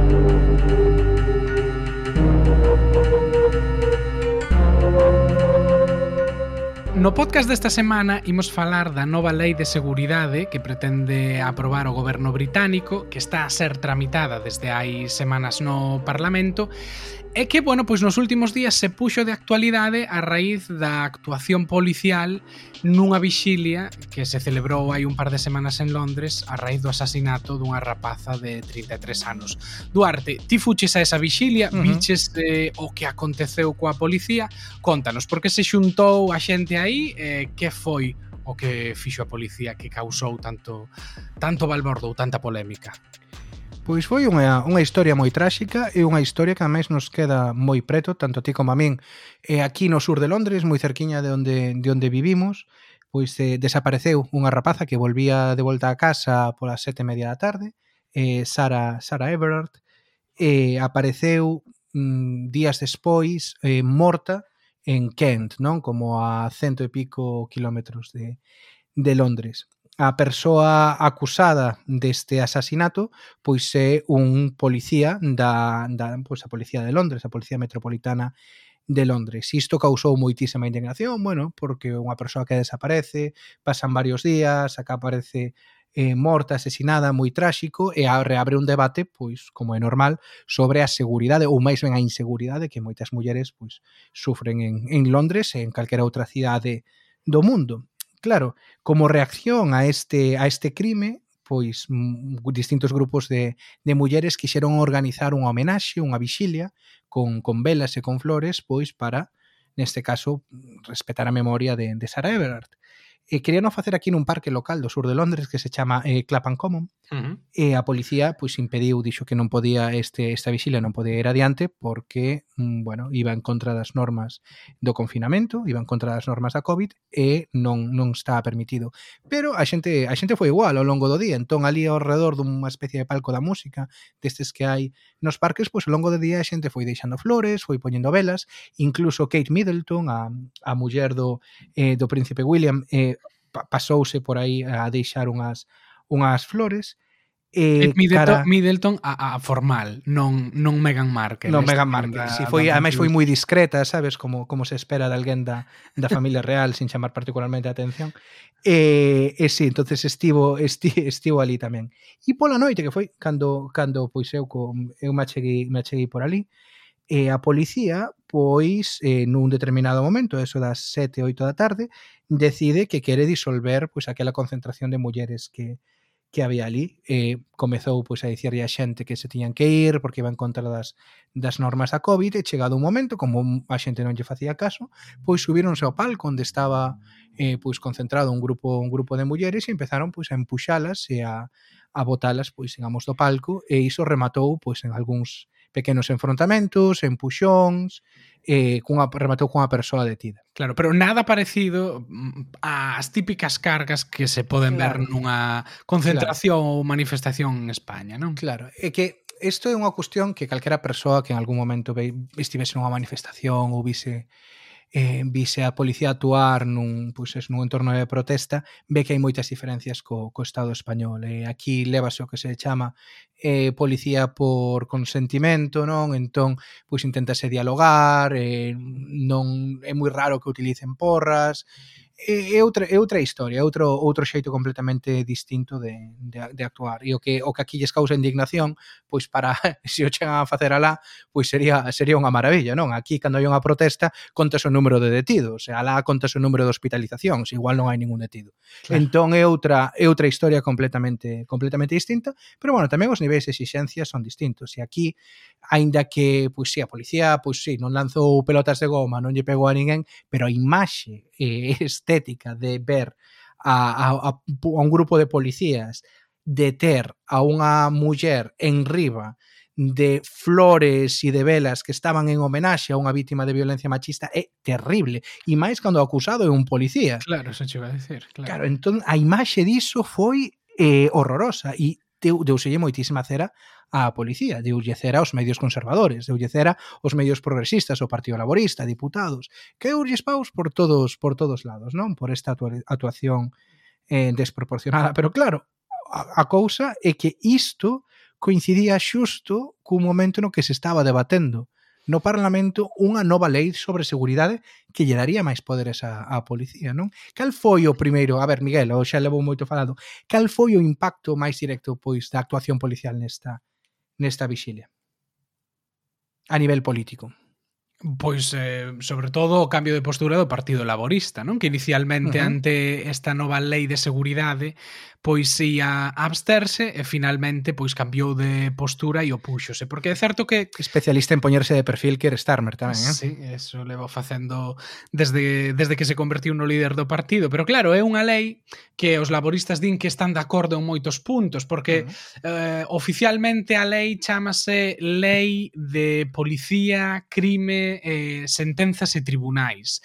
No podcast desta semana imos falar da nova lei de seguridade que pretende aprobar o goberno británico, que está a ser tramitada desde hai semanas no Parlamento, e que, bueno, pois nos últimos días se puxo de actualidade a raíz da actuación policial nunha vixilia que se celebrou hai un par de semanas en Londres a raíz do asasinato dunha rapaza de 33 anos. Duarte, ti fuches a esa vixilia, viches o que aconteceu coa policía, contanos, por que se xuntou a xente aí, que foi o que fixo a policía que causou tanto balbordo ou tanta polémica? Pois foi unha historia moi tráxica e unha historia que a máis nos queda moi preto, tanto a ti como a min, aquí no sur de Londres, moi cerquiña de onde vivimos, pois desapareceu unha rapaza que volvía de volta a casa polas 7:30 da tarde, Sarah Everard, apareceu días despois morta en Kent, non? Como a 100 e pico kilómetros de Londres. A persoa acusada deste asasinato pois é un policía pois a Policía de Londres, a Policía Metropolitana de Londres. Isto causou moitísima indignación, bueno, porque unha persoa que desaparece, pasan varios días, acá aparece morta, asesinada, moi tráxico, e reabre un debate, pois, como é normal, sobre a seguridade, ou máis ben a inseguridade que moitas mulleres pois sufren en Londres e en calquera outra cidade do mundo. Claro, como reacción a este crime, pois distintos grupos de mulleres quixeron organizar unha homenaxe, unha vixilia, con velas e con flores, pois para, neste caso, respetar a memoria de Sarah Everard. Querían facer aquí nun parque local do sur de Londres que se chama Clapham Common, e a policía pois impediu, dixo que non podía esta vixilia non podía ir adiante porque, bueno, iba en contra das normas do confinamento, iba en contra das normas da COVID e non estaba permitido. Pero a xente foi igual ao longo do día, entón ali ao redor dunha especie de palco da música, destes que hai nos parques, pois ao longo do día a xente foi deixando flores, foi poñendo velas, incluso Kate Middleton, a muller do príncipe William, pasouse por aí a deixar unhas flores. Middleton a formal, non Meghan Markle. Non Meghan Markle, si foi, ademais foi moi discreta, sabes, como se espera de alguén da familia real sin chamar particularmente a atención. Si, entonces estivo ali tamén. E pola noite, que foi cando pois eu me acheguei por ali, a policía, pois, nun determinado momento, eso das 7, 8 da tarde, decide que quere disolver pois aquela concentración de mulleres que había ali. Comezou pois a dicirlle a xente que se tiñan que ir porque iba en contra das normas da COVID, e chegado un momento, como a xente non lle facía caso, pois subíronse ao palco onde estaba pois concentrado un grupo de mulleres e empezaron pois a empuxalas e a botalas pois, digamos, do palco, e iso rematou pois en algúns pequenos enfrontamentos, empuxóns, rematou cunha persoa detida. Claro, pero nada parecido ás típicas cargas que se poden ver nunha concentración ou manifestación en España, non? Claro, é que isto é unha cuestión que calquera persoa que en algún momento estivese nunha manifestación ou vise a policía actuar nun entorno de protesta, ve que hai moitas diferencias co Estado español. Aquí lévase o que se chama policía por consentimento, non? Entón, pois inténtase dialogar, non é moi raro que utilicen porras. É outra historia, outro xeito completamente distinto de actuar. E o que aquí lles causa indignación, pois para se o chegan a facer alá, pois sería unha maravilla, non? Aquí, cando hai unha protesta, contas o número de detidos, e alá contas o número de hospitalizacións, igual non hai ningún detido. Claro. Entón é outra historia completamente distinta, pero bueno, tamén os niveis de exixencias son distintos. E aquí, aínda que, pois si, a policía, pois si, non lanzou pelotas de goma, non lle pegou a ninguén, pero a imaxe estética de ver a un grupo de policías deter a unha muller en riba de flores e de velas que estaban en homenaxe a unha vítima de violencia machista é terrible, e máis cando o acusado é un policía. Claro, eso che iba a decir. Claro, entón a imaxe diso foi horrorosa, e deuselle moitísima cera á policía, deulle cera aos medios conservadores, deulle cera aos medios progresistas, o Partido Laborista, diputados, que urlles paus por todos lados, non? Por esta actuación desproporcionada. Pero claro, a cousa é que isto coincidía xusto cun momento no que se estaba debatendo no Parlamento unha nova lei sobre seguridade que lle daría máis poderes á policía, non? Cal foi o primeiro, a ver, Miguel, ou xa levou moito falado, cal foi o impacto máis directo pois da actuación policial nesta vixilia? A nivel político. Pois, sobre todo, o cambio de postura do Partido Laborista, non? Que inicialmente, ante esta nova lei de seguridade, pois ia a absterse e finalmente pois cambiou de postura e opúxose. Porque é certo que... Especialista en poñerse de perfil que eres Starmer tamén, eh? Sí, eso levo facendo desde que se convertiu no líder do partido. Pero claro, é unha lei que os laboristas din que están de acordo en moitos puntos, porque oficialmente a lei chámase Lei de Policía, Crime, Sentenzas e Tribunais.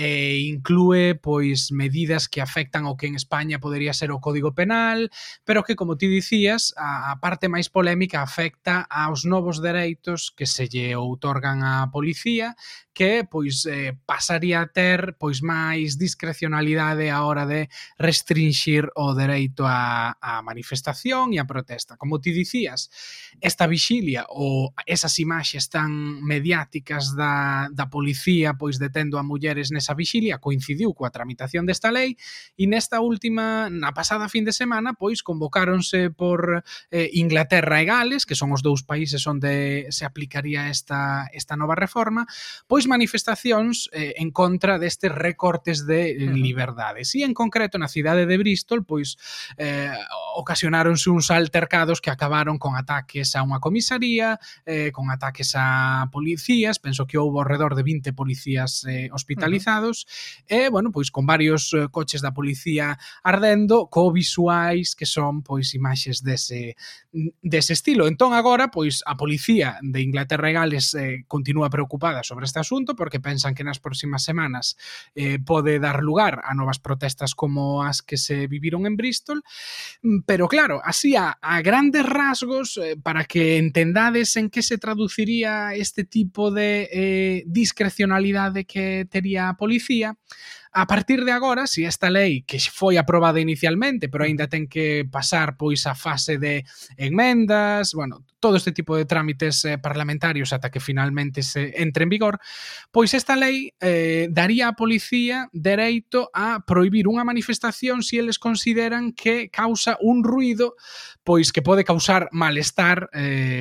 Inclúe pois medidas que afectan o que en España podería ser o Código Penal, pero que, como ti dicías, a parte máis polémica afecta aos novos dereitos que se lle outorgan á policía, que pois pasaría a ter pois máis discrecionalidade a hora de restringir o dereito á manifestación e a protesta. Como ti dicías, esta vixilia ou esas imaxes tan mediáticas da policía pois detendo a mulleres nesa vixilia coincidiu coa tramitación desta lei e nesta última, na pasada fin de semana, pois convocáronse por Inglaterra e Gales, que son os dous países onde se aplicaría esta nova reforma, pois manifestacións en contra destes recortes de liberdades. E en concreto na cidade de Bristol, pois ocasionáronse uns altercados que acabaron con ataques a unha comisaría, con ataques a policías, penso que houve ao redor de 20 policías hospitalizados, e, bueno, pois con varios coches da policía ardendo, co visuais que son, pois, imaxes dese estilo. Entón, agora, pois, a policía de Inglaterra e Gales continúa preocupada sobre este asunto porque pensan que nas próximas semanas pode dar lugar a novas protestas como as que se viviron en Bristol, pero claro, así a grandes rasgos, para que entendades en que se traduciría este tipo de discrecionalidade que tería a policía, a partir de agora, se esta lei que foi aprobada inicialmente, pero aínda ten que pasar pois a fase de enmendas, bueno, todo este tipo de trámites parlamentarios ata que finalmente se entre en vigor, pois esta lei daría á policía dereito a prohibir unha manifestación se eles consideran que causa un ruido pois que pode causar malestar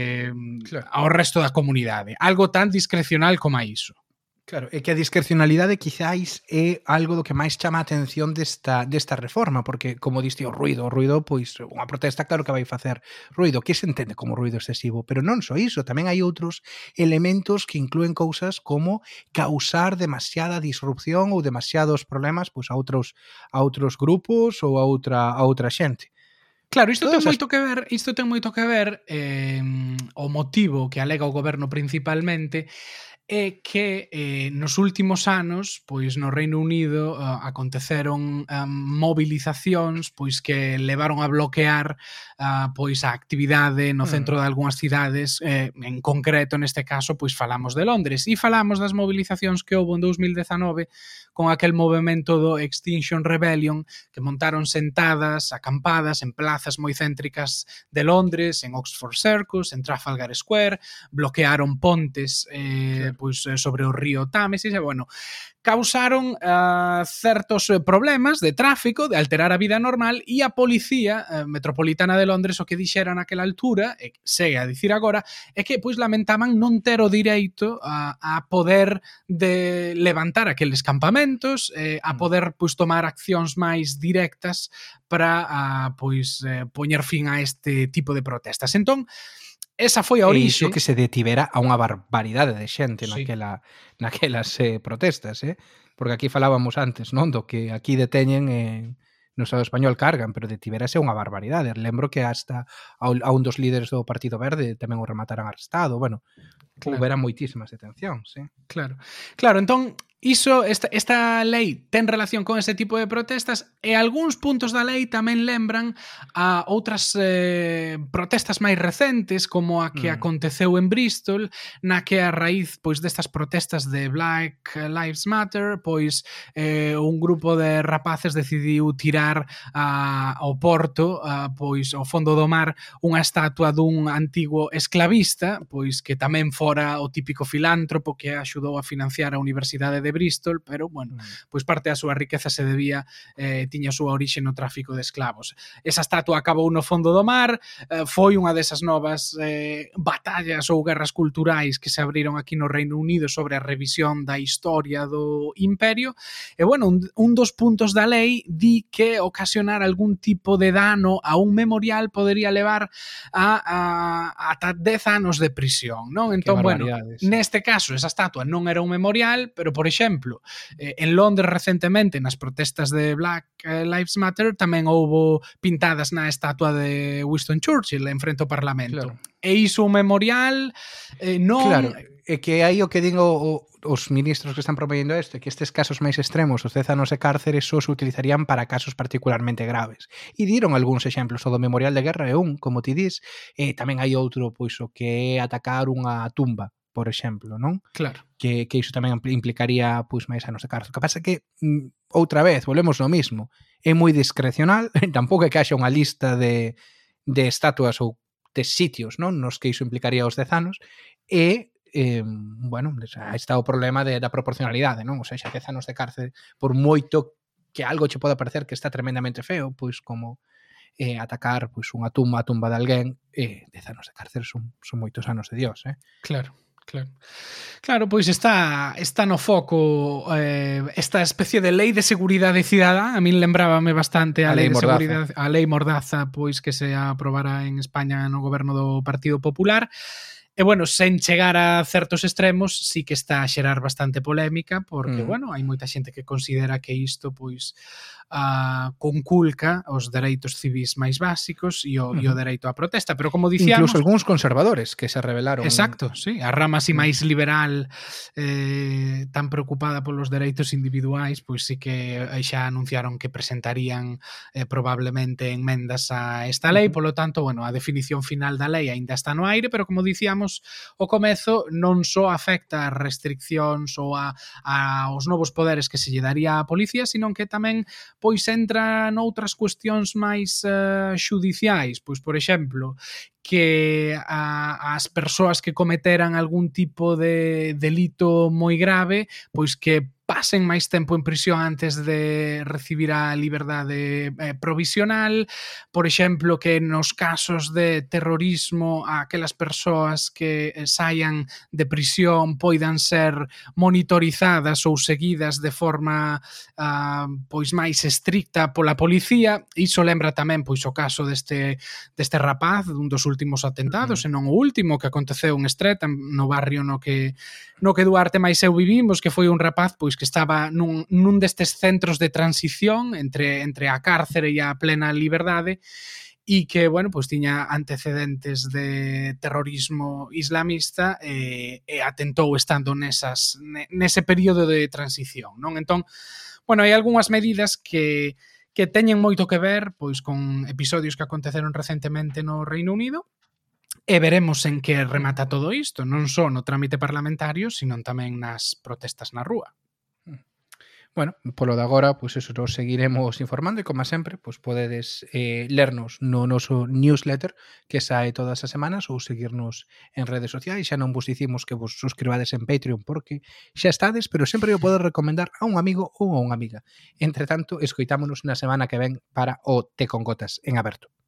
ao resto da comunidade. Algo tan discrecional como a iso. Claro, é que a discrecionalidade quizáis é algo do que máis chama a atención desta reforma, porque, como diste, o ruido, pois, unha protesta claro que vai facer ruido, que se entende como ruido excesivo, pero non só iso, tamén hai outros elementos que inclúen cousas como causar demasiada disrupción ou demasiados problemas pois a outros grupos ou a outra xente. Claro, isto ten moito que ver o motivo que alega o goberno principalmente é que nos últimos anos, pois no Reino Unido aconteceron movilizacións pois que levaron a bloquear pois a actividade no centro de algunhas cidades, en concreto neste caso pois falamos de Londres e falamos das movilizacións que houve en 2019 con aquel movimento do Extinction Rebellion que montaron sentadas, acampadas en plazas moi céntricas de Londres, en Oxford Circus, en Trafalgar Square, bloquearon pontes pois sobre o río Támesis e, bueno, causaron certos problemas de tráfico, de alterar a vida normal e a Policía Metropolitana de Londres o que dixera naquela altura, e segue a dicir agora, é que pois lamentaban non ter o direito a poder de levantar aqueles campamentos, a poder pois tomar accións máis directas para pois poñer fin a este tipo de protestas. Entón, esa foi a orixe. E iso que se detivera a unha barbaridade de xente naquelas protestas, porque aquí falábamos antes, non, do que aquí deteñen no Estado español cargan, pero detiverase unha barbaridade. Lembro que hasta a un dos líderes do Partido Verde tamén o remataran arrestado. Bueno, houbera moitísimas detencións, Claro, entón Esta lei ten relación con ese tipo de protestas e algúns puntos da lei tamén lembran a outras protestas máis recentes como a que aconteceu en Bristol, na que a raíz pois destas protestas de Black Lives Matter, pois un grupo de rapaces decidiu tirar ao porto, pois ao fondo do mar, unha estatua dun antigo esclavista, pois que tamén fora o típico filántropo que axudou a financiar a Universidade de Bristol, pero, bueno, pois parte da súa riqueza se debía, tiña a súa orixe no tráfico de esclavos. Esa estatua acabou no fondo do mar, foi unha desas novas batallas ou guerras culturais que se abriron aquí no Reino Unido sobre a revisión da historia do imperio, e, bueno, un dos puntos da lei di que ocasionar algún tipo de dano a un memorial podería levar ata 10 anos de prisión, non? Entón, bueno, neste caso, esa estatua non era un memorial, pero, por exemplo, en Londres recentemente nas protestas de Black Lives Matter tamén houbo pintadas na estatua de Winston Churchill en frente ao Parlamento. Claro. E iso un memorial non... Claro, é que aí o que digo os ministros que están promoviendo isto é que estes casos máis extremos, os 10 anos de cárcere, só se utilizarían para casos particularmente graves. E diron algúns exemplos, o do memorial de guerra é un, como ti dis, e tamén hai outro, pois, o que é atacar unha tumba, por exemplo, non? Claro. Que iso tamén implicaría pois máis anos de cárcere. O que pasa é que, outra vez, volvemos no mismo. É moi discrecional, tampouco é que haxa unha lista de estatuas ou de sitios, non? Nos que iso implicaría os 10 anos, e bueno, aí está o problema da proporcionalidade, non? O sea, xa 10 anos de cárcere, por moito que algo che poda parecer que está tremendamente feo, pois como atacar pois unha tumba, a tumba de alguén, 10 anos de cárcere son moitos anos de Dios, Claro. Claro, pois está no foco esta especie de lei de seguridade cidadá. A min lembrábame bastante a lei de seguridade, a lei Mordaza, pois que se aprobara en España no goberno do Partido Popular. E, bueno, sen chegar a certos extremos, sí que está a xerar bastante polémica, porque, bueno, hai moita xente que considera que isto, pois, conculca os dereitos civis máis básicos e o dereito á protesta, pero como dicíamos... Incluso algúns conservadores que se rebelaron. Exacto, sí, a rama así máis liberal, tan preocupada polos dereitos individuais, pois sí que xa anunciaron que presentarían probablemente enmendas a esta lei, polo tanto, bueno, a definición final da lei aínda está no aire, pero como dicíamos o comezo, non só afecta as restriccións ou aos novos poderes que se lle daría á policía, sino que tamén pois entra noutras cuestións máis xudiciais, pois, por exemplo, que as persoas que cometeran algún tipo de delito moi grave, pois que pasen máis tempo en prisión antes de recibir a liberdade provisional, por exemplo, que nos casos de terrorismo aquelas persoas que saian de prisión poidan ser monitorizadas ou seguidas de forma pois máis estricta pola policía. Iso lembra tamén pois o caso deste rapaz, dun dos últimos atentados, e non o último, que aconteceu en Streatham, no barrio no que Duarte máis eu vivimos, que foi un rapaz pois que estaba nun destes centros de transición entre a cárcere e a plena liberdade, e que, bueno, pois tiña antecedentes de terrorismo islamista e atentou estando nese período de transición, non? Entón, bueno, hai algunhas medidas que teñen moito que ver pois con episodios que aconteceron recentemente no Reino Unido, e veremos en que remata todo isto, non só no trámite parlamentario, sino tamén nas protestas na rúa. Bueno, polo de agora, pois eso, nos seguiremos informando e, como sempre, pois podedes lernos no noso newsletter que sae todas as semanas ou seguirnos en redes sociais. Xa non vos dicimos que vos suscribades en Patreon porque xa estades, pero sempre o podes recomendar a un amigo ou a unha amiga. Entre tanto, escoitámonos na semana que ven para o Té con Gotas en aberto.